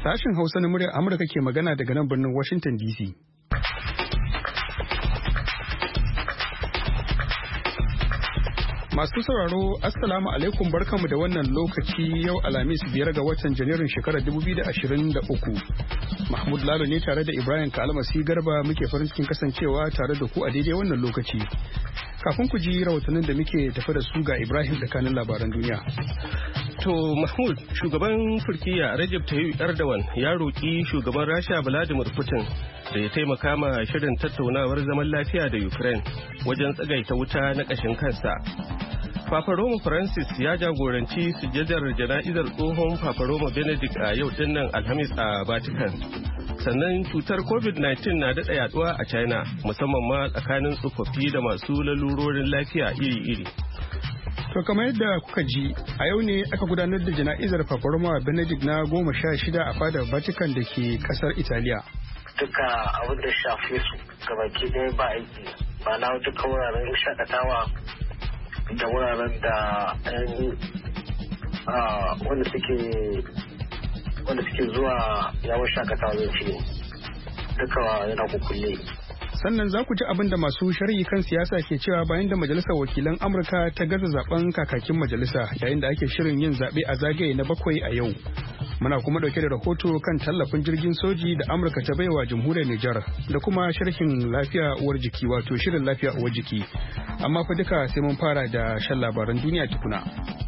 Sashen Hausa na muryar Amurka ke magana daga nan birnin Washington DC. Masu sauraro, Assalamu alaikum barkanmu da wannan lokaci yau Alhamis 5 ga watan Janairun shekarar 2023. Mahmud Lalo ne tare da Ibrahim Kalmasi Garba muke farin cikin kasancewa tare da ku a daidai wannan lokaci. Kafin ku ji rahotannin da muke tafi da su ga Ibrahim da kanin labaran duniya. To Mahmud, shugaban Turkiyya Recep Tayyip Erdogan ya roƙi shugaban Rasha Vladimir Putin da ya taimaka ma shirin tattaunawar zaman lafiya da Ukraine wajen tsagaita wuta na ƙashin kansa. Papa Roma Francis ya jagoranci sujjadar jana'izar tsohon Papa Roma Benedict a yau dinnan Alhamis a Vatican. Sannan cutar COVID-19 na daɗa yaduwa a China, musamman ma tsakanin tsofaffi da masu lalurorin lafiya iri-iri. To kamar yadda kuka ji, a yau ne aka gudanar da jana'izar Papa Roma Benedict na 16 a fadar Vatican da ke kasar Italiya. Duka abin da shafe su gabaki ɗaya ba aiki, ba na duka wuraren shakatawa da wuraren da wanda suke zuwa yawon shakatawa zai ce duka yana kukulle. Sannan za ku ji abin da masu sharhi kan siyasa ke cewa bayan da majalisar wakilan Amurka ta gaza zaben kakakin majalisa yayin da ake shirin yin zaɓe a zagaye na 7 a yau. Muna kuma ɗauke da rahoto kan tallafin jirgin soji da Amurka ta baiwa jamhuriyar Nijar da kuma sharhin lafiya uwar jiki wato shirin lafiya uwar jiki. Amma fa duka sai mun fara da shan labaran duniya tukuna.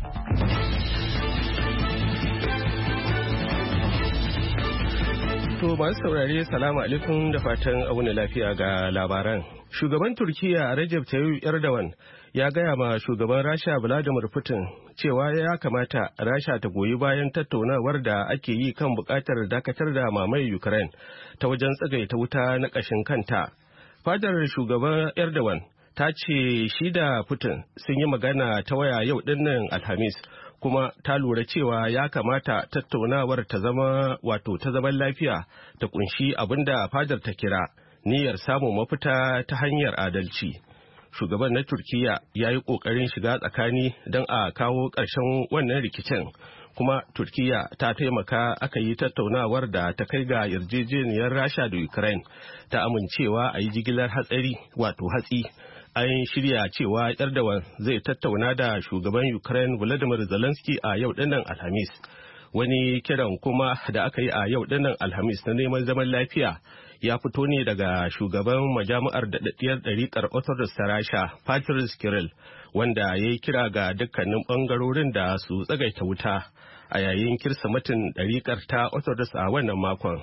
To masu saurare salamu alaikum da fatan auna lafiya ga labaran. Shugaban Turkiyya Recep Tayyip Erdogan ya gaya ma shugaban Rasha Vladimir Putin cewa ya kamata Rasha ta goyi bayan tattaunawar da ake yi kan bukatar dakatar da mamayar Ukraine ta wajen tsagaita wuta na ƙashin kanta. Fadar shugaban Erdogan ta ce shi da Putin sun yi magana ta waya yau dinnan Alhamis. Kuma ta lura cewa ya kamata tattaunawar ta zama ta zaman lafiya ta kunshi abinda fadar ta kira niyyar samun mafita ta hanyar adalci. Shugaban na Turkiyya ya yi ƙoƙarin shiga tsakani don a kawo ƙarshen wannan rikicin, kuma Turkiyya ta taimaka aka yi tattaunawar da ta kai ga yarjejeniyar Rasha da Ukraine ta amincewa a yi jigilar hatsi. An shirya cewa Erdogan zai tattauna da shugaban Ukraine Volodymyr Zelensky a yau dinnan Alhamis. Wani kiran kuma da aka yi a yau dinnan Alhamis na neman zaman lafiya ya fito ne daga shugaban majami'ar daɗaɗɗiyar ɗariƙar Orthodox ta Rasha, Patrice Kirill, wanda ya yi kira ga dukkanin ɓangarorin da su tsagaita wuta a yayin kirsimatin ɗariƙar ta Orthodox a wannan makon.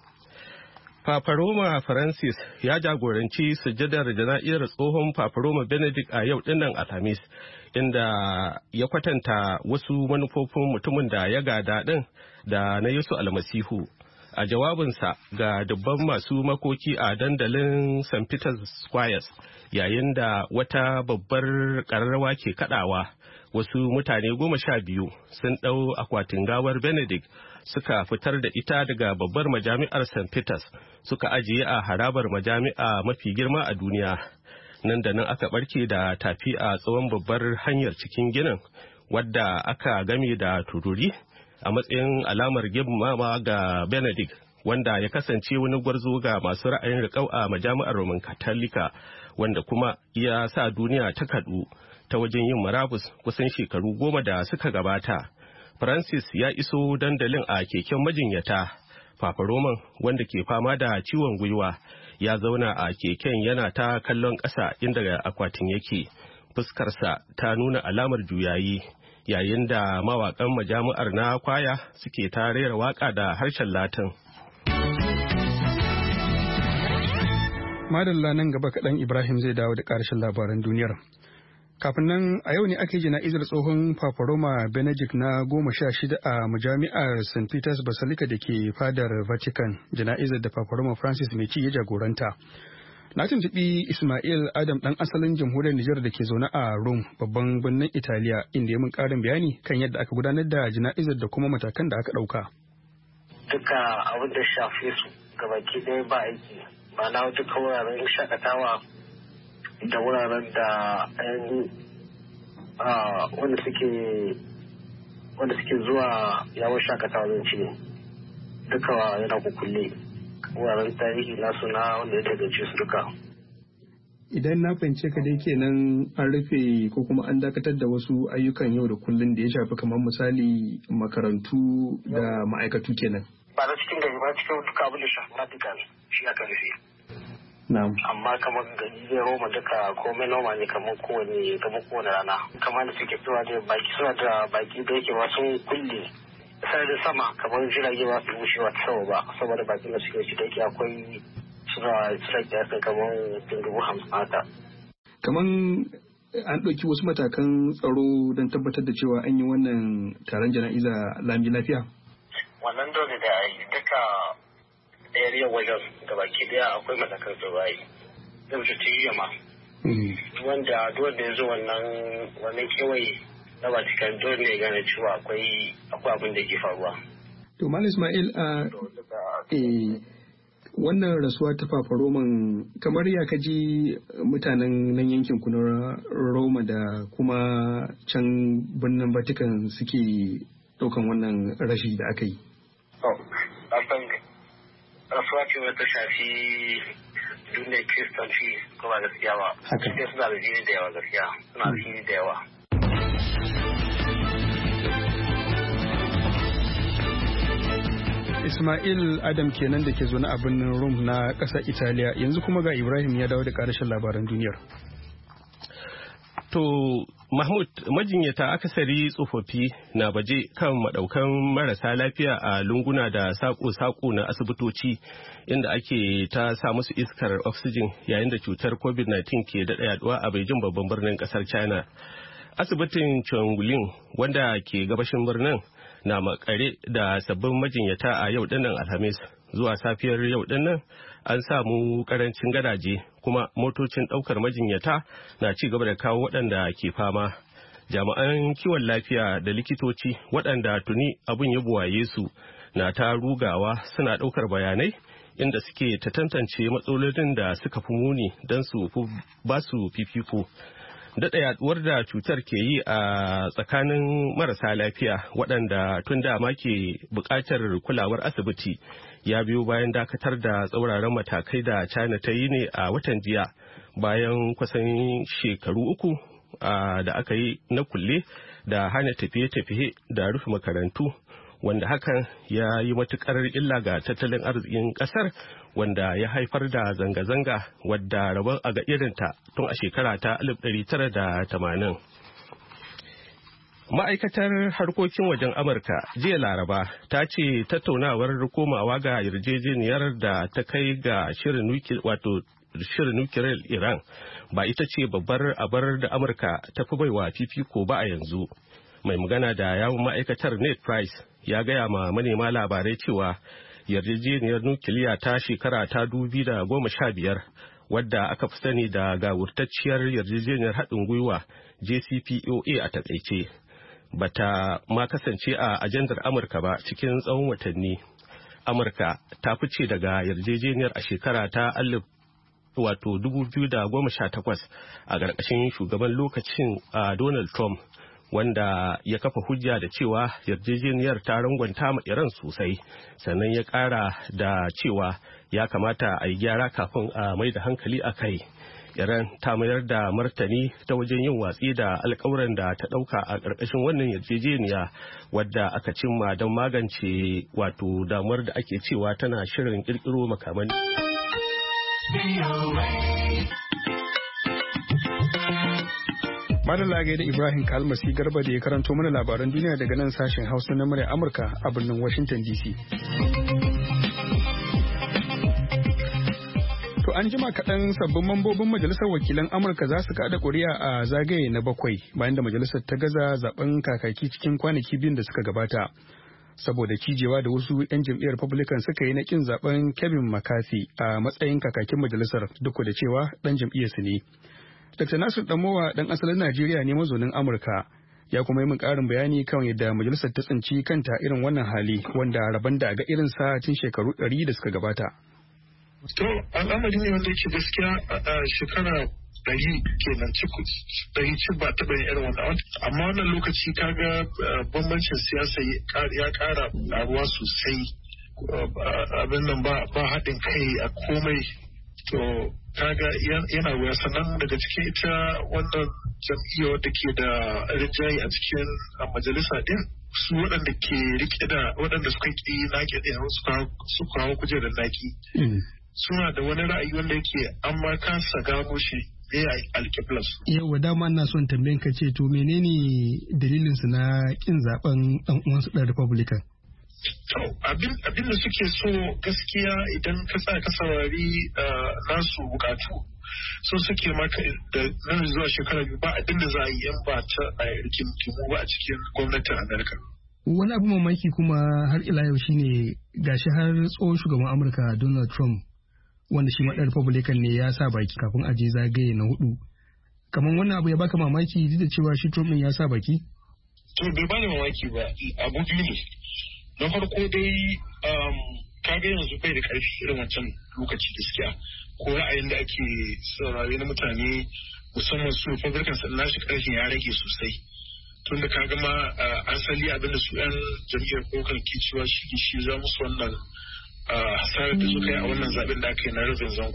Papa Roma Francis ya jagoranci sujjadar jana'izar tsohon Papa Roma Benedict a yau dinnan Alhamis, inda ya kwatanta wasu manufofin mutumin da ya gada din da na Yesu Almasihu. A jawabinsa ga dubban masu makoki a dandalin St. Peter's Square, yayin da wata babbar ƙararrawa ke kadawa, wasu mutane 12 sun ɗau akwatin gawar Benedict suka fitar da ita daga babbar majami'ar St. Peter's suka ajiye a harabar majami'a mafi girma a duniya. Nan da nan aka barke da tafi a tsawon babbar hanyar cikin ginin, wadda aka game da tururi a matsayin alamar girmama ga Benedict, wanda ya kasance wani gwarzo ga masu ra'ayin riƙau a majami'ar Roman Katolika, wanda kuma ya sa duniya ta kaɗu ta wajen yin marabus kusan shekaru 10 da suka gabata. Francis ya iso dandalin a keken majinyata. Papa Roman, wanda ke fama da ciwon gwiwa, ya zauna a keken yana ta kallon ƙasa inda akwatin yake. Fuskarsa ta nuna alamar juyayi, yayin da mawaƙan majami'ar na kwaya suke ta rera waƙa da harshen Latin. Madalla nan gaba kaɗan Ibrahim zai dawo da ƙarshen labaran duniyar. Kafin nan a yau ne ake jana'izar tsohon Papa Roma Benedict na 16 a majami'ar St. Peter's Basilica da ke fadar Vatican, jana'izar da Papa Roma Francis mai ci ya jagoranta. Na tuntuɓi Ismail Adam ɗan asalin jamhuriyar Nijar da ke zaune a Rome, babban birnin Italiya, inda ya min ƙarin bayani kan yadda aka gudanar da jana'izar da kuma matakan da aka ɗauka. Duka abin da shafe su gabaki ɗaya ba aiki, ba na duka wuraren shakatawa da wuraren da wanda suke zuwa yawon shakatawa zan ce duka yana kukulle. Wuraren tarihi nasu na wanda ya daga su duka. Idan na fahimce ka dai kenan an rufe ko kuma an dakatar da wasu ayyukan yau da kullum da ya shafi kamar misali makarantu da ma'aikatu kenan. Ba na cikin gari ba cikin duka abin da shafi practical shi aka rufe. Na'am. Amma kamar gari zai Roma duka komai noma ne kamar kowane rana. Kamar da suke zuwa da baki suna da baki da yake ba sun kulle. Sararin sama kamar jirage ba su wucewa ta sama ba saboda bakin da suke ci da yake akwai suna kiyasa kamar 50,000 haka. Kamar an ɗauki wasu matakan tsaro don tabbatar da cewa an yi wannan taron jana'iza lami lafiya? Wannan dole da yi duka area wajen gabaki daya akwai matakan tsaro yi. Zai wuce ta yi yamma. Wanda ya zo wannan kewaye na Vatican dole ne gane cewa akwai abin da ke faruwa. To Malam Ismail wannan rasuwa ta Papa Roman kamar ya kaji mutanen nan yankin ku na Roma da kuma can birnin Vatican suke daukan wannan rashi da aka yi. Rasuwa ce wata shafi duniyar Kiristanci ko ba gaskiya ba. Haka. Suna da jini da yawa gaskiya. Suna da jini da yawa. Ismail Adam kenan da ke zo na birnin Rome na ƙasar Italiya yanzu kuma ga Ibrahim ya dawo da ƙarashin labaran duniyar. To Mahmud, majinyata akasari tsofaffi na baje kan madaukan marasa lafiya a lunguna da sako-sako na asibitoci inda ake ta sa musu iskar oxygen yayin da cutar COVID-19 ke daɗa yaduwa a Beijing babban birnin ƙasar China. Asibitin Chongqing wanda ke gabashin birnin na makare da sabbin majinyata a yau dinnan Alhamis zuwa safiyar yau dinnan an samu karancin gadaje kuma motocin daukar majinyata na ci gaba da kawo waɗanda ke fama. Jami'an kiwon lafiya da likitoci waɗanda tuni abin ya buwaye su na ta rugawa suna ɗaukar bayanai inda suke ta tantance matsalolin da suka fi muni don su ba su fifiko. Daɗa yaduwar da cutar ke yi a tsakanin marasa lafiya waɗanda tun dama ke buƙatar kulawar asibiti ya biyo bayan dakatar da tsauraran matakai da China ta yi ne a watan jiya bayan kusan shekaru 3 da aka yi na kulle da hana tafiye-tafiye da rufe makarantu wanda hakan ya yi matukar illa ga tattalin arzikin ƙasar wanda ya haifar da zanga-zanga wadda rabon a ga irinta tun a shekara ta 1980. Ma'aikatar harkokin wajen Amurka jiya Laraba ta ce tattaunawar komawa ga yarjejeniyar da ta kai ga shirin nukiliyar Iran ba ita ce babbar abar da Amurka ta fi baiwa fifiko ba a yanzu. Mai magana da yawun ma'aikatar Ned Price ya gaya ma manema labarai cewa yarjejeniyar nukiliya ta shekara ta 2015 wadda aka fi sani da gawurtacciyar yarjejeniyar haɗin gwiwa JCPOA a takaice bata ma kasance a ajandar Amurka ba cikin tsawon watanni. Amurka ta fice daga yarjejeniyar a shekara ta 2018 a ƙarƙashin shugaban lokacin Donald Trump wanda ya kafa hujja da cewa yarjejeniyar ta rangwanta ma Iran sosai sannan ya ƙara da cewa ya kamata a yi gyara kafin a mai da hankali a kai. Iran ta mayar da martani ta wajen yin watsi da alkawuran da ta ɗauka a ƙarƙashin wannan yarjejeniya wadda aka cimma don magance damuwar da ake cewa tana shirin ƙirƙiro makaman. Madalla da Ibrahim Kalmasi Garba da ya karanto mana labaran duniya daga nan sashen Hausa na murya Amurka a birnin Washington DC. To an jima kaɗan sabbin mambobin Majalisar Wakilan Amurka za su kaɗa ƙuri'a a zagaye na 7 bayan da majalisar ta gaza zaben kakaki cikin kwanaki biyun da suka gabata. Saboda cijewa da wasu 'yan jam'iyyar Republican suka yi na ƙin zaben Kevin McCarthy a matsayin kakakin majalisar duk da cewa ɗan jam'iyyarsu ne. Dr. Nasir Damowa ɗan asalin Najeriya ne mazaunin Amurka ya kuma yi min ƙarin bayani kan yadda majalisar ta tsinci kanta irin wannan hali wanda rabon da ga irinsa tun shekaru 100 da suka gabata. To al'amari ne wanda yake gaskiya a shekara 100 kenan ci ba taɓa yin irin wannan amma wannan lokaci kaga bambancin siyasa ya ƙara ƙaruwa sosai abin nan ba haɗin kai a komai. To kaga yana wuya. Sannan daga cikin ita wannan jam'iyya wadda ke da rinjaye a cikin majalisa din, su waɗanda ke rike da waɗanda suka ƙi naki ɗin su kawo kujerar naki suna da wani ra'ayi wanda yake an ma kasa gano shi ne a alƙiblas. Yawwa, dama ina son tambayin ka ce to menene dalilin su na kin zaben ɗan uwansu ɗan Republican? To abin da suke so gaskiya idan ka tsaya ka saurari nasu bukatu so suke maka da nan zuwa shekara biyu ba abin da za a yi yan ba ta a rikimu ba a cikin gwamnatin Amerika. Wani abu mamaki kuma har ila yau shine gashi har tsohon shugaban Amurka Donald Trump wanda shi ma ɗan Republican ne ya sa baki kafin a je zagaye na 4. Kamar wannan abu ya baka mamaki duk da cewa shi Trump ya sa baki? To bai bani mamaki ba, abu biyu ne. Na farko dai kaga yanzu bai da karfi irin wancan lokaci gaskiya, ko ra'ayin da ake saurare na mutane musamman su Republicans na shi karfin ya rage sosai. Tun da kaga ma asali abinda su yan jam'iyyar Republican ke cewa shi za musu wannan hasarar da suka yi a wannan zaben da aka yi na rabin zango.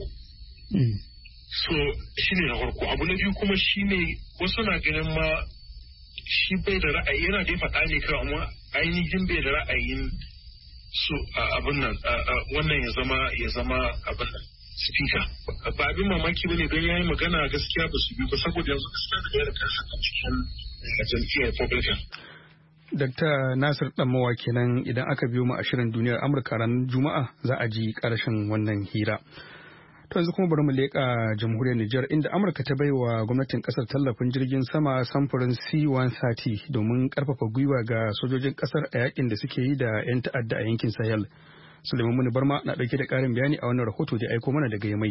So shi ne na farko. Abu na biyu kuma shi ne wasu na ganin ma shi bai da ra'ayi, yana da faɗa ne kawai, amma ainihin bai da ra'ayin su abin nan wannan ya zama abin nan speaker. Ba abin mamaki bane don yayi magana gaskiya ba su bi ba, saboda yanzu gaskiya da yadda kansa a cikin jam'iyyar Republican. Dr. Nasir Ɗanmawa kenan. Idan aka biyo mu a shirin duniyar Amurka ranar Juma'a za a ji ƙarshen wannan hira. To yanzu kuma bari mu leƙa jamhuriyar Nijar, inda Amurka ta baiwa gwamnatin ƙasar tallafin jirgin sama samfurin C-130 domin ƙarfafa gwiwa ga sojojin ƙasar a yakin da suke yi da 'yan ta'adda a yankin Sahel. Suleiman Muni Barma na ɗauke da ƙarin bayani a wannan rahoto da aiko mana daga Yamai.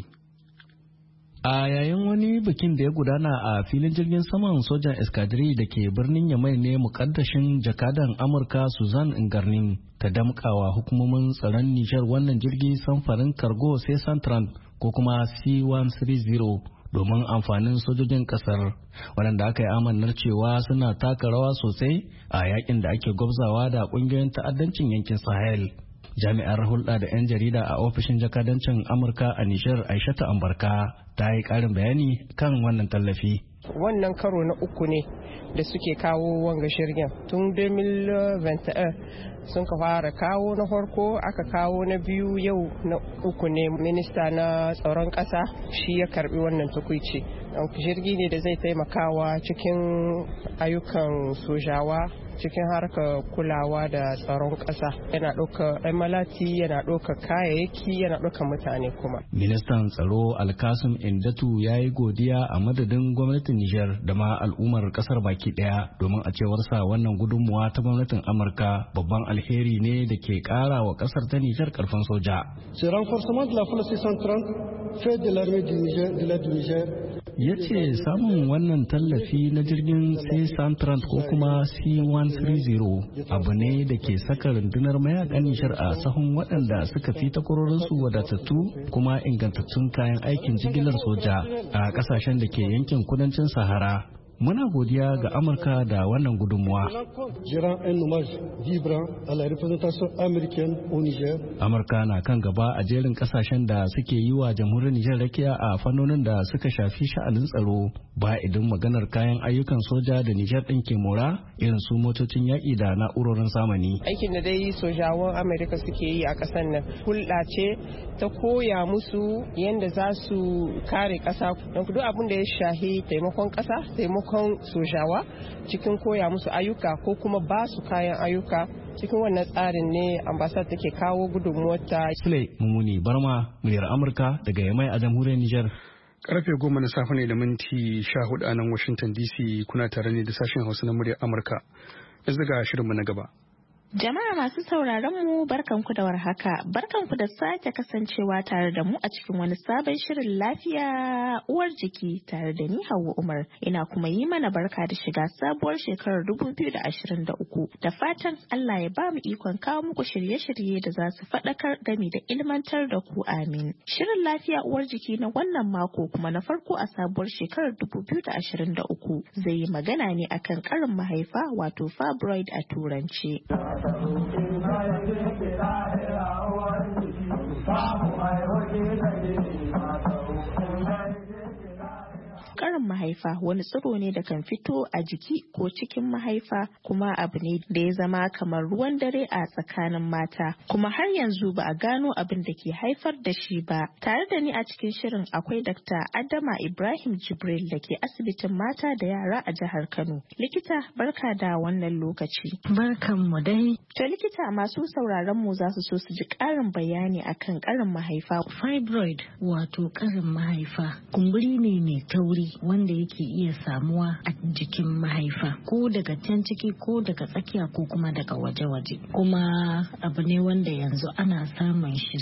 A yayin wani bikin da ya gudana a filin jirgin saman sojan eskadiri da ke birnin Yamai ne mukaddashin jakadan Amurka Suzanne Ingarnin ta damƙawa hukumomin tsaron Nijar wannan jirgi samfarin Cargo C-130 ko kuma C-130 domin amfanin sojojin kasar, waɗanda aka yi amannar cewa suna taka rawa sosai a yakin da ake gwabzawa da ƙungiyoyin ta'addancin yankin Sahel. Jami'ar hulɗa da 'yan jarida a ofishin jakadancin Amurka a Nijar Aishatu Ambarka ta yi ƙarin bayani kan wannan tallafi. Wannan karo na 3 ne da suke kawo wanga shirgin tun 2021 sun ka fara kawo na farko, aka kawo na biyu, yau na 3 ne. Minista na tsaron ƙasa shi ya karbi wannan tukuici. Jirgi ne da zai taimakawa cikin ayyukan sojawa cikin harkar kulawa da tsaron ƙasa. Yana ɗauka malati, yana ɗauka kayayyaki, yana ɗauka mutane kuma. Ministan tsaro Alkasim Indatu ya yi godiya a madadin gwamnatin Nijar da ma al'ummar ƙasar baki ɗaya, domin a cewar sa wannan gudunmuwa ta gwamnatin Amurka babban alheri ne da ke ƙara wa ƙasar ta Nijar ƙarfin soja. Ya ce samun wannan tallafi na jirgin C-130 ko kuma C-130 abu ne da ke saka rundunar mayakan Nijar a sahun waɗanda suka fi takwarorinsu wadatattu kuma ingantattun kayan aikin jigilar soja a ƙasashen da ke yankin kudancin Sahara. Muna godiya ga Amurka da wannan gudunmuwa. Amurka na kan gaba a jerin kasashen da suke yi wa jamhuriyar Nijar rakiya a fannonin da suka shafi sha'anin tsaro, ba idan maganar kayan ayyukan soja da Nijar ɗin ke mora irin su motocin yaƙi da na'urorin zamani. Aikin da dai sojawan Amurka suke yi a ƙasar nan hulɗa ce ta koya musu yadda za su kare ƙasa. Don duk abin da ya shahi taimakon ƙasa, taimakon sojawa cikin koya musu ayyuka ko kuma ba su kayan ayyuka, cikin wannan tsarin ne ambasad take kawo gudunmuwarta. Sule Mumuni Barma, muryar Amurka daga Yamai a jamhuriyar Nijar. Karfe 10 na safe ne da minti 14 a nan Washington DC. Kuna tare ne da sashen Hausa na muryar Amurka. Yanzu ga shirinmu na gaba. Jama'a masu sauraron mu barkanku da warhaka, barkanku da sake kasancewa tare da mu a cikin wani sabon shirin lafiya uwar jiki tare da ni Hauwa Umar. Ina kuma yi mana barka da shiga sabuwar shekarar 2023 da fatan Allah ya ba mu ikon kawo muku shirye-shirye da za su faɗakar gami da ilmantar da ku, amin. Shirin lafiya uwar jiki na wannan mako kuma na farko a sabuwar shekarar 2023 zai yi magana ne akan karin mahaifa wato fibroid a turanci. Karin mahaifa wani tsiro ne da kan fito a jiki ko cikin mahaifa, kuma abu ne da ya zama kamar ruwan dare a tsakanin mata, kuma har yanzu ba a gano abin da ke haifar da shi ba. Tare da ni a cikin shirin akwai Dr. Adama Ibrahim Jibril da ke asibitin mata da yara a jihar Kano. Likita, barka da wannan lokaci. Barkan mu dai. To likita, masu sauraron mu za su so su ji ƙarin bayani akan karin mahaifa. Fibroid wato karin mahaifa kumburi ne mai tauri wanda yake iya samuwa a jikin mahaifa, ko daga can ciki ko daga tsakiya ko kuma daga waje-waje, kuma abu ne wanda yanzu ana samun shi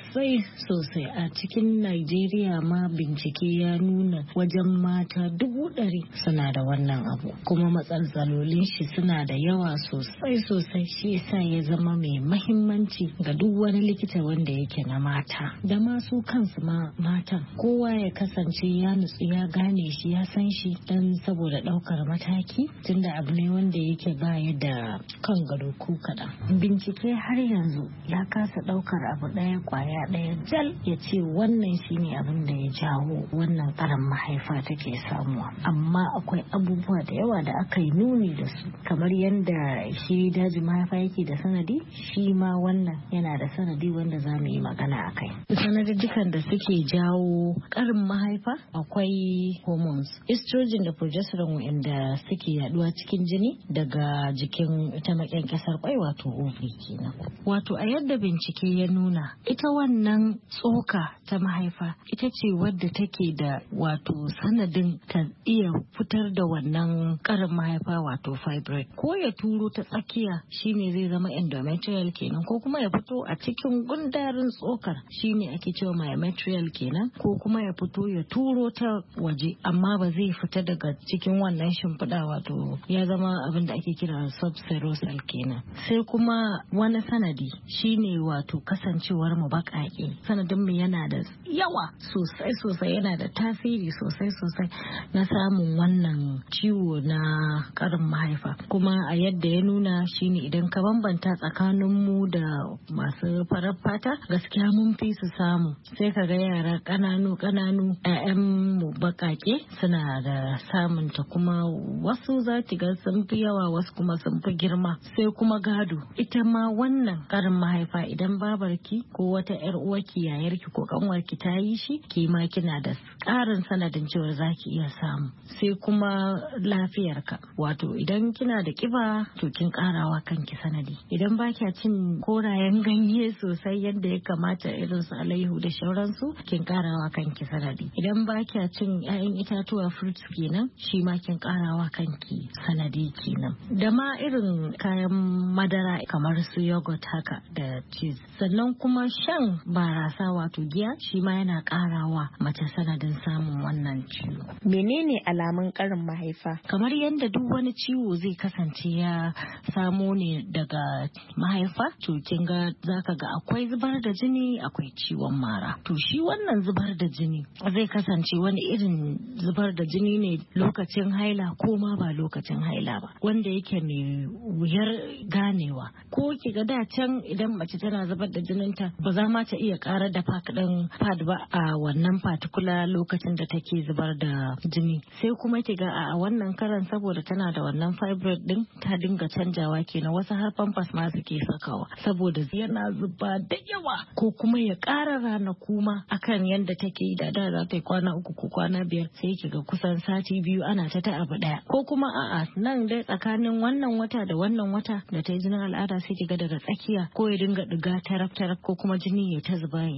sosai a cikin Najeriya. Ma bincike ya nuna wajen mata 100,000 suna da wannan abu, kuma matsalolin shi suna da yawa sosai. Shi yasa ya zama mai mahimmanci ga duk wani likita wanda yake na mata da masu kansu matan, kowa ya kasance ya nutsu ya gane shi, ya san shi, dan saboda daukar mataki, tunda abu ne wanda yake baya da kan gado ko kaɗan. Bincike har yanzu ya kasa daukar abu ɗaya kwaya ɗaya jal ya ce wannan shine abin da ya jawo wannan karan mahaifa take samuwa, amma akwai abubuwa da yawa da aka yi nuni da su, kamar yadda shi daji mahaifa yake da sanadi, shi ma wannan yana da sanadi wanda za mu yi magana a kai. Sanadiddukan da suke jawo karin mahaifa akwai hormones, estrogen da progesterone, wanda suke yaduwa cikin jini daga jikin ita maƙyanƙyasar kwai wato ovary kenan. Wato a yadda bincike ya nuna, ita wannan tsoka ta mahaifa ita ce wadda take da wato sanadin ta iya fitar da wannan karin mahaifa wato fibroid, ko ya turo ta tsakiya shine zai zama endometrial kenan, ko kuma ya fito a cikin gundarin tsokar shine ake cewa myometrial kenan, ko kuma ya fito ya turo ta waje amma ba zai fita daga cikin wannan shimfiɗa, wato ya zama abin da ake kira subserosal kenan. Sai kuma wani sanadi shine wato kasancewar mu baƙaƙe, sanadin mu yana da yawa sosai, yana da tasiri sosai na samun wannan ciwo na karin mahaifa. Kuma a yadda ya nuna shine idan ka bambanta tsakanin mu da masu farar fata, gaskiya mun fi su samu. Sai ka ga yara ƙananu 'ya'yan mu baƙaƙe suna da samun ta, kuma wasu za ki ga sun fi yawa, wasu kuma sun fi girma. Sai kuma gado, ita ma wannan karin mahaifa idan babarki ko wata 'yar uwarki, yayarki ko kanwarki ta yi shi, ki ma kina da ƙarin sanadin cewa za ki iya samu. Sai kuma lafiyarka, wato idan kina da kiba to kin karawa kanki sanadi, idan ba kya cin korayen ganye sosai yadda ya kamata irin su alaihu da shauransu, kin karawa kanki sanadi, idan ba kya cin 'ya'yan itatuwa fruits kenan, shi ma kin karawa kanki sanadi kenan. Da ma irin kayan madara kamar su yogurt haka da cheese. Sannan kuma shan barasa wato giya, shi ma yana karawa mace sanadin samun wannan ciwo. Menene alamun karin mahaifa? Kamar yadda duk wani ciwo zai kasance ya samo ne daga mahaifa, to kin ga zaka ga akwai zubar da jini, akwai ciwon mara. To shi wannan zubar da jini zai kasance wani irin zubar da jini ne lokacin haila ko ma ba lokacin haila ba, wanda yake mai wuyar ganewa. Ko ki ga da can idan mace tana zubar da jininta, ba za ma ta iya ƙara da pad ba a wannan particular lokacin da take zubar da jini. Sai kuma ki ga a wannan karan saboda tana da wannan fibroid din, ta dinga canjawa kenan, wasu har pampers ma suke sakawa saboda yana zuba da yawa, ko kuma ya ƙara ranaku ma akan yadda take yi da za ta yi kwana 3 ko kwana 5, sai ki ga kusan sati 2 ana ta abu daya. Ko kuma a'a nan dai tsakanin wannan wata da wannan wata da ta yi jinin al'ada, sai ki ga daga tsakiya ko ya dinga diga taraf ko kuma jini ya ta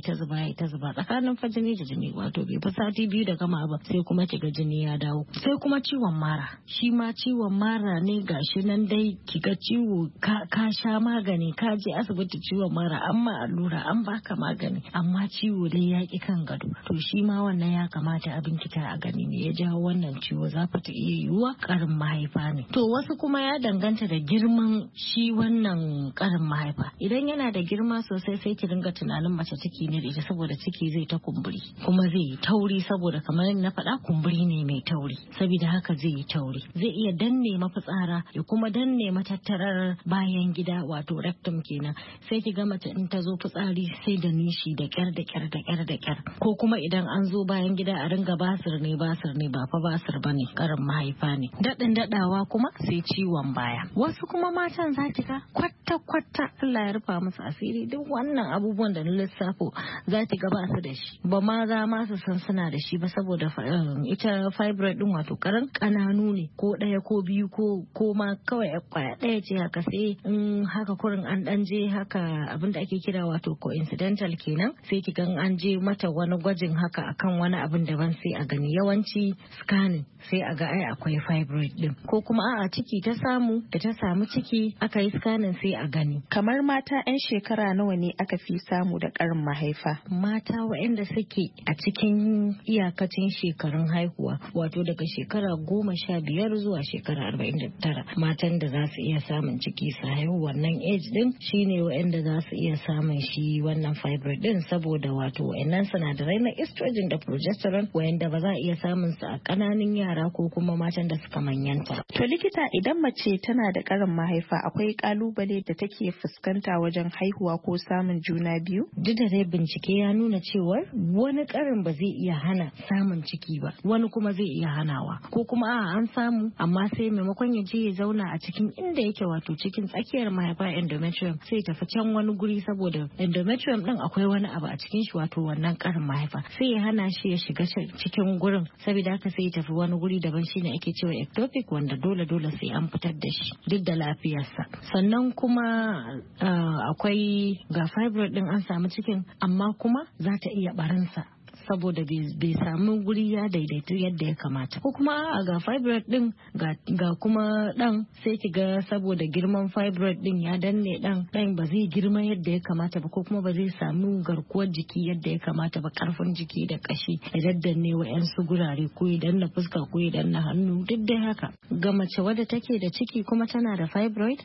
zuba tsakanin fa jini da jini, wato bai fi sati 2 da gama ba, sai kuma ki ga jini ya dawo. Sai kuma ciwon mara, shi ma ciwon mara ne, gashi nan dai ki ga ciwo ka sha magani, ka je asibiti ciwon mara, amma allura an baka magani, amma ciwo dai ya ki kan gado. To shi ma wannan ya kamata a bincika a gani ne ya jawo wannan ciwo, za ta iya yiwuwa karin mahaifa ne. To wasu kuma ya danganta da girman shi wannan karin mahaifa. Idan yana da girma sosai sai ki dinga tunanin mace ciki ne da ita, saboda ciki zai ta kumburi kuma zai yi tauri, saboda kamar yadda na faɗa kumburi ne mai tauri, saboda haka zai yi tauri, zai iya danne mafitsara ya kuma danne matattarar bayan gida wato rectum kenan. Sai ki ga mace in ta zo fitsari sai da nishi da kyar da kyar da kyar da kyar, ko kuma idan an zo bayan gida a ringa basir ne ba fa basir bane, karin mahaifa ne. Daɗin daɗawa kuma sai ciwon baya. Wasu kuma matan za ki ga kwata Allah ya rufa musu asiri, duk wannan abubuwan da na lissafo za ki ga ba su da shi, ba ma za ma su san suna da shi ba, saboda ita fibroid din wato kananu ne, ko ɗaya ko biyu ko ma kawai kwaya ɗaya ce haka, sai in haka kurin an dan je haka abin da ake kira wato coincidental kenan, sai ki gan an je mata wani gwajin haka akan wani abin daban sai a gani, yawanci scanning sai a ga ai akwai fibroid din, ko kuma a'a ciki ta samu, da ta samu ciki aka yi scanning sai a gani. Kamar mata 'yan shekara nawa ne aka fi samu da karin mahaifa? Mata waɗanda suke a cikin iyakacin shekarun haihuwa, wato daga shekara 15 zuwa shekara 49, matan da za su iya samun ciki su haihu wannan age din shine waɗanda za su iya samun shi wannan fibroid din, saboda wato waɗannan sinadarai na estrogen da progesterone waɗanda ba za a iya samun su a ƙananan yara ko kuma matan da suka manyanta. To likita, idan mace tana da karin mahaifa akwai kalubale da take fuskanta wajen haihuwa ko samun juna biyu? Duk da dai bincike ya nuna cewa wani karin ba zai iya hana samun ciki ba, wani kuma zai iya hanawa, ko kuma a'a an samu amma sai maimakon ya je ya zauna a cikin inda yake wato cikin tsakiyar mahaifa endometrium, sai tafi can wani guri, saboda endometrium din akwai wani abu a cikin shi wato wannan karin mahaifa, sai ya hana shi ya shiga cikin gurin, saboda haka sai ya tafi wani guri daban, shine ake cewa ectopic, wanda dole sai an fitar da shi duk da lafiyarsa. Sannan kuma akwai ga fibroid din an samu cikin amma kuma za ta iya barinsa saboda bai samu guri ya daidaitu yadda ya kamata, ko kuma a ga fibroid din ga kuma dan sai ki ga saboda girman fibroid din ya danne dan ba zai girma yadda ya kamata ba, ko kuma ba zai samu garkuwar jiki yadda ya kamata ba, karfin jiki da kashi ya daddanne wa yan su gurare, ko ya danna fuska ko ya danna hannu, duk dai haka. Ga mace wadda take da ciki kuma tana da fibroid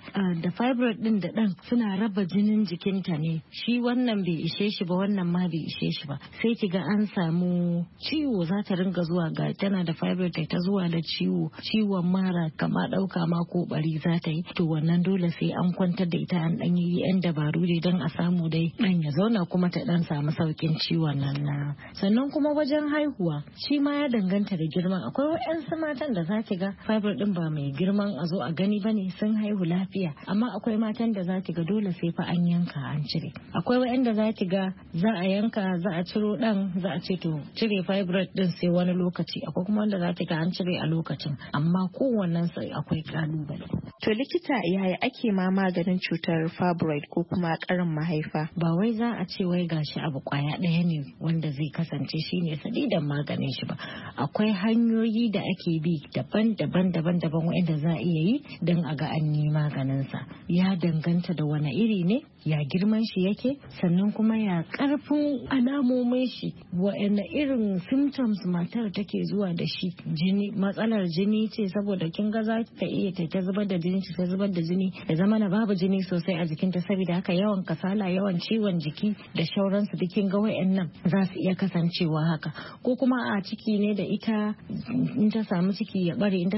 din da dan suna raba jinin jikinta ne, shi wannan bai ishe shi ba, wannan ma bai ishe shi ba, sai ki ga an samu ciwo, za ta ringa zuwa ga tana da fibroid ta zuwa da ciwon mara, kama dauka ma ko bari za ta yi, to wannan dole sai an kwantar da ita, an dan yi yan dabaru dai don a samu dai dan ya zauna kuma ta dan samu saukin ciwon nan. Sannan kuma wajen haihuwa shi ma ya danganta da girman, akwai wayansu matan da za ki ga fibroid din ba mai girman a zo a gani bane, sun haihu lafiya, amma akwai matan da za ki ga dole sai fa an yanka an cire, akwai wayanda za ki ga za a yanka za a ciro dan za a ce to cire fibroid din sai wani lokaci, akwai kuma wanda za ta ga an cire a lokacin, amma kowannen sai akwai kalubale. To likita, yaya ake ma maganin cutar fibroid ko kuma karin mahaifa? Ba wai za a ce wai gashi abu kwaya ɗaya ne wanda zai kasance shine sadidan maganin shi ba, akwai hanyoyi da ake bi daban-daban wanda za a iya yi don a ga an yi maganin sa. Ya danganta da wani iri ne, ya girman shi yake, sannan kuma ya karfin alamomin shi, wa'anne irin symptoms matar take zuwa da shi, jini, matsalar jini ce, saboda kin ga za ta iya ta zubar da jini, ta zubar da jini da zama na babu jini sosai a jikinta, saboda haka yawan kasala, yawan ciwon jiki da shauransu duk kin ga wa'annan za su iya kasancewa haka, ko kuma a ciki ne da ita in ta samu ciki ya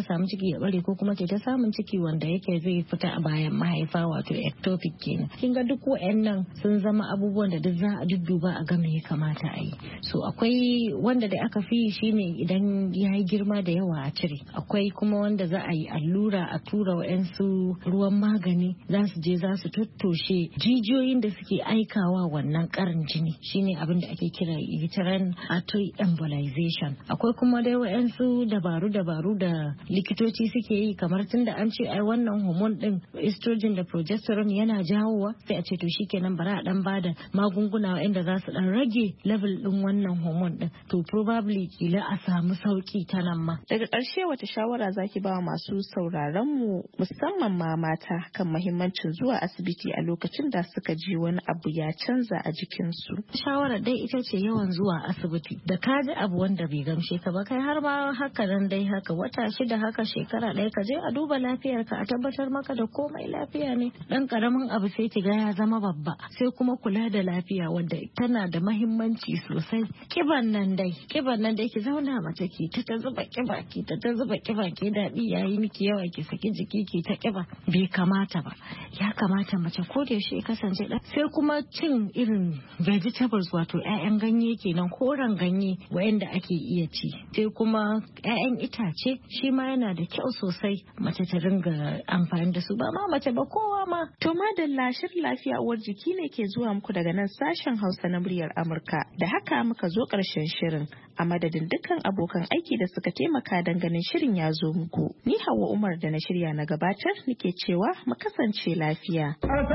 bare, ko kuma ta samun ciki wanda yake zai fita a bayan mahaifa wato ectopic kenan. Kin ga duk wa'annan sun zama abubuwan da duk za a dudduba a ga me ya kamata a yi. So akwai wanda da aka fi shine idan ya yi girma da yawa a cire, akwai kuma wanda za a yi allura a tura wa'yansu ruwan magani, za su je za su tattoshe jijiyoyin da suke aikawa wannan karin jini, shine abin da ake kira uterine artery embolization. Akwai kuma dai wa'yansu dabaru da likitoci suke yi, kamar tunda an ce ai wannan hormone din estrogen da progesterone yana jawowa, sai a ce to shikenan bara a dan bada magunguna wa'anda za su dan rage level din wannan wannan hormone din to probably kila a samu sauki ta nan ma. Daga ƙarshe wata shawara zaki ba masu sauraron mu musamman ma mata kan mahimmancin zuwa asibiti a lokacin da suka ji wani abu ya canza a jikinsu? Shawara dai ita ce yawan zuwa asibiti. Da ka ji abu wanda bai gamshe ka ba kai har ma haka nan dai haka wata 6 haka shekara 1 ka je a duba lafiyarka a tabbatar maka da komai lafiya ne. Dan karamin abu sai ki ga ya zama babba. Sai kuma kula da lafiya wanda tana da mahimmanci sosai. Kiban nan dai ki zauna mace ki ta zuba kiba ki ta zuba kiba ki daɗi yayi miki yawa ki saki jiki ki ta kiba bai kamata ba. Ya kamata mace ko da yaushe kasance da sai kuma cin irin vegetables wato 'ya'yan ganye kenan koren ganye wayanda ake iya ci. Sai kuma 'ya'yan itace shi ma yana da kyau sosai mace ta ringa amfani da su ba ma mace ba kowa ma. To madalla shirin lafiya uwar jiki ne ke zuwa muku daga nan sashen Hausa na muryar Amurka. Da haka muka zo ƙarshen shirin a madadin dukkan abokan aiki da suka taimaka don ganin shirin ya zo muku. Ni Hauwa Umar da na shirya na gabatar nake cewa mu kasance lafiya.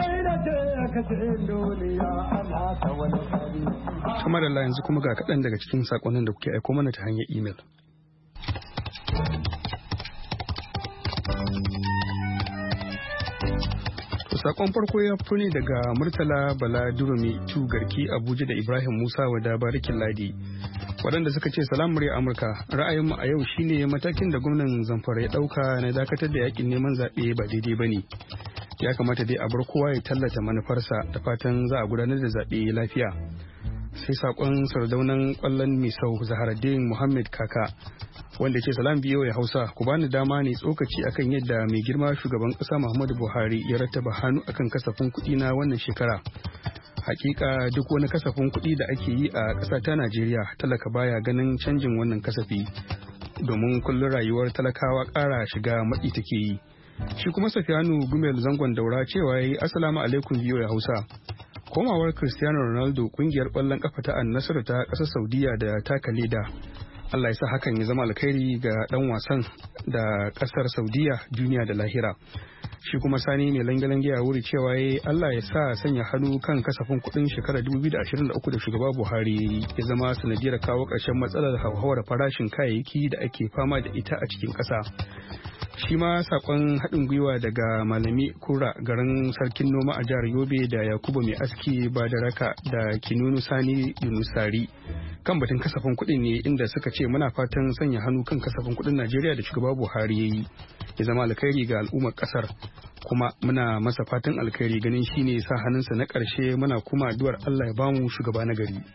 Kamar da yanzu kuma ga kaɗan daga cikin saƙonin da kuke aiko mana ta hanyar imel. Sakon farko ya fito ne daga Murtala Bala Durumi Garki Abuja da Ibrahim Musa Wada Barikin Ladi. Waɗanda suka ce salam murya Amurka, ra'ayinmu a yau shine matakin da gwamnan Zamfara ya ɗauka na dakatar da yakin neman zaɓe ba daidai ba ne. Ya kamata dai a bar kowa ya tallata manufarsa da fatan za a gudanar da zaɓe lafiya. Sai sakon sardaunan ƙwallon Misau Zaharaddin Muhammad Kaka wanda ce salam biyo ya Hausa ku bani dama ne tsokaci akan yadda mai girma shugaban ƙasa Muhammadu Buhari ya rattaba hannu akan kasafin kuɗi na wannan shekara. Hakika duk wani kasafin kuɗi da ake yi a ƙasa ta Najeriya talaka baya ganin canjin wannan kasafi domin kullum rayuwar talakawa ƙara shiga matsi take yi. Shi kuma Safiyanu Gumel Zangon Daura cewa yayi assalamu alaikum biyo ya Hausa. Komawar Cristiano Ronaldo kungiyar ƙwallon kafa ta An-Nassr ta ƙasar Saudiya da taka leda. Allah ya sa hakan ya zama alkhairi ga dan wasan da ƙasar Saudiya duniya da lahira. Shi kuma Sani ne langalange a wuri cewa Allah ya sa sanya hannu kan kasafin kuɗin shekarar 2023 da shugaba Buhari ya zama sanadiyar kawo ƙarshen matsalar hauhawar farashin kayayyaki da ake fama da ita a cikin ƙasa. Shi ma sakon haɗin gwiwa daga Malami Kura garin Sarkin Noma a jihar Yobe da Yakubu Mai Aski Badaraka da Kinunu Sani Yunusari kan batun kasafin kuɗin ne inda suka ce muna fatan sanya hannu kan kasafin kuɗin Najeriya da shugaba Buhari ya yi ya zama alkhairi ga al'ummar ƙasar kuma muna masa fatan alkhairi ganin shine sa hannunsa na ƙarshe muna kuma addu'ar Allah ya bamu shugaba na gari.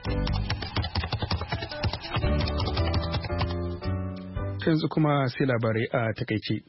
Yanzu kuma sai labarai a takaice.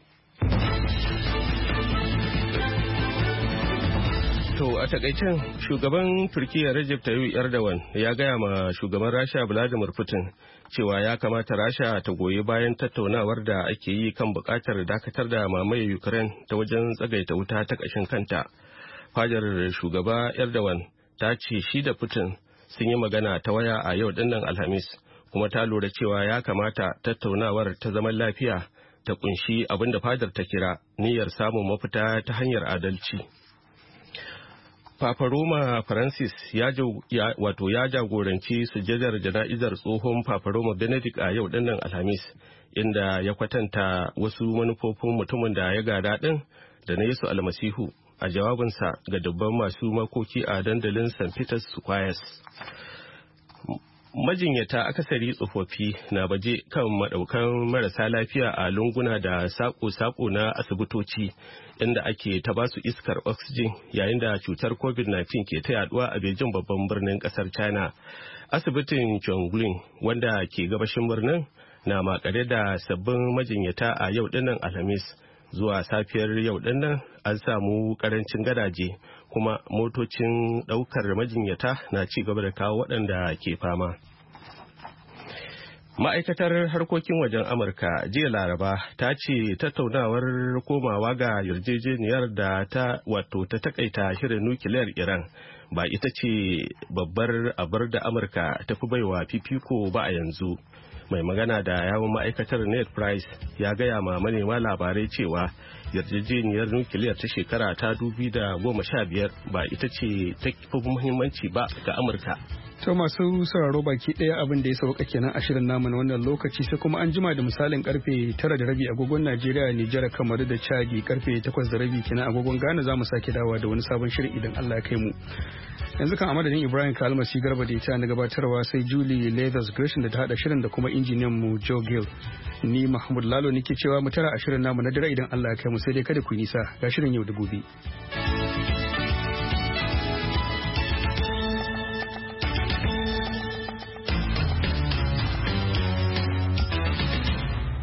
To a takaicen shugaban Turkiyya Recep Tayyip Erdogan ya gaya ma shugaban Rasha Vladimir Putin cewa ya kamata Rasha ta goyi bayan tattaunawar da ake yi kan bukatar dakatar da mamaye Ukraine ta wajen tsagaita wuta ta ƙashin kanta. Fadar shugaba Erdogan ta ce shi da Putin sun yi magana ta waya a yau dinnan Alhamis kuma ta lura cewa ya kamata tattaunawar ta zaman lafiya ta kunshi abin da fadar ta kira niyyar samun mafita ta hanyar adalci. Papa Roma Francis ya jagoranci sujadar jana'izar tsohon Papa Roma Benedict a yau dinnan Alhamis inda ya kwatanta wasu manufofin mutumin da ya gada din da na Yesu Almasihu a jawabinsa ga dubban masu makoki a dandalin St. Peter's Square. Majinyata akasari tsofaffi na baje kan madaukan marasa lafiya a lunguna da sako-sako na asibitoci inda ake ta basu iskar oxygen yayin da cutar COVID-19 ke ta yaduwa a Beijing babban birnin kasar China. Asibitin Chongqing wanda ke gabashin birnin na makare da sabbin majinyata a yau dinnan Alhamis. Zuwa safiyar yau dinnan an samu karancin gadaje kuma motocin daukar majinyata na ci gaba da kawo waɗanda ke fama. Ma'aikatar harkokin wajen Amurka jiya Laraba ta ce tattaunawar komawa ga yarjejeniyar da ta takaita shirin nukiliyar Iran ba ita ce babbar abar da Amurka ta fi baiwa fifiko ba a yanzu. Mai magana da yawon ma'aikatar Ned Price ya gaya ma manema labarai cewa yarjejeniyar nukiliyar ta shekara ta 2015 ba ita ce ta fi muhimmanci ba ga Amurka. To masu sauraro baki ɗaya abin da ya sauka kenan a shirin namu na wannan lokaci sai kuma an jima da misalin karfe 9:30 agogon Najeriya, Nijar, kamar da Chadi karfe 8:30 kenan agogon Ghana za mu sake dawowa da wani sabon shirin idan Allah ya kai mu. Yanzu kan a madadin Ibrahim Kalmasi Garba da ita na gabatarwa sai Julie Leathers Gresham da ta hada shirin da kuma injiniyan mu Joe Gill. Ni Mahmud Lalo nake cewa mu tara a shirin namu na dare idan Allah ya kai mu sai dai kada ku nisa ga shirin yau da gobe.